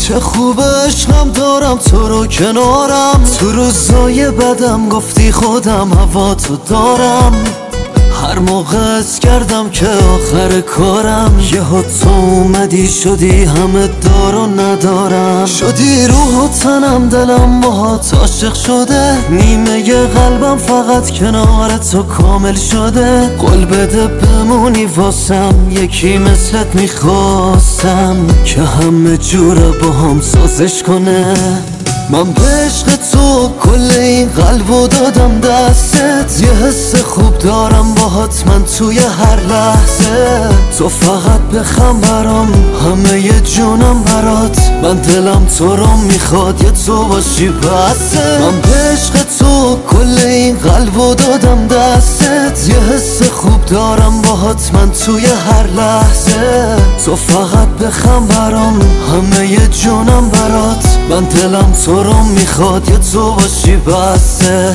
چه خوب عشقم دارم تو رو کنارم، تو روزای بدم گفتی خودم هوا تو دارم. هر موقع از کردم که آخر کارم، یهو تو اومدی شدی همه دار و ندارم. شدی روح و تنم دلم باهات عاشق شده، نیمه قلبم فقط کنار تو کامل شده. قول بده بمونی واسم، یکی مثلت میخواستم که همه جوره با هم سازش کنه. من به عشق تو کل این قلبو دادم دستت، یه حس خوب دارم باهات من توی هر لحظه. تو فقط بخم برام، همه ی جونم برات، من دلم تو رو میخواد یه تو باشی بسه. من به عشق تو کل این قلبو دادم دستت، یه حس خوب دارم باهات من توی هر لحظه. تو فقط بخم برام، همه ی جونم برات، من دلم تو رو میخواد یه تو باشی بسه.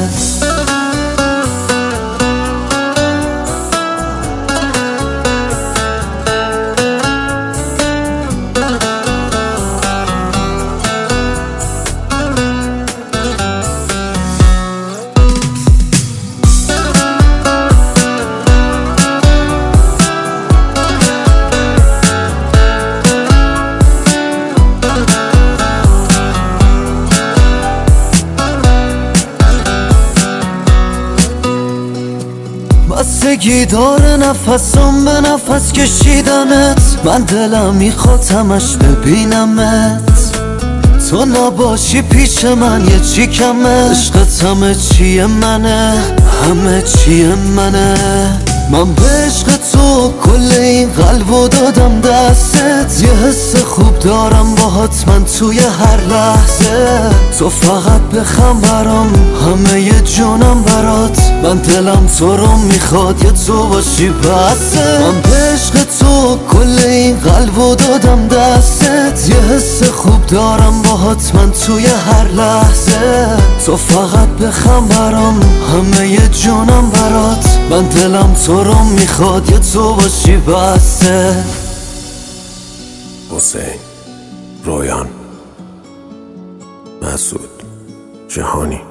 بستگی داره نفسم به نفس کشیدنت، من دلم میخواد همش ببینمت. تو نباشی پیش من یه چی کمه، عشقت همه چیه منه، همه چیه منه. من به عشق تو کل این قلبو دادم دستت، یه حس خوب دارم باهات من توی هر لحظه. تو فقط بخم برام، همه ی جونم برات، من دلم تو رو میخواد یه تو باشی بسه. من به عشق تو کل این قلبو دادم دستت، یه حس خوب دارم باهات من توی هر لحظه. تو فقط بخم برام، همه ی جونم برات، من دلم تو رو میخواد یه تو باشی بسه. حسین، رویان، مسعود، جهانی.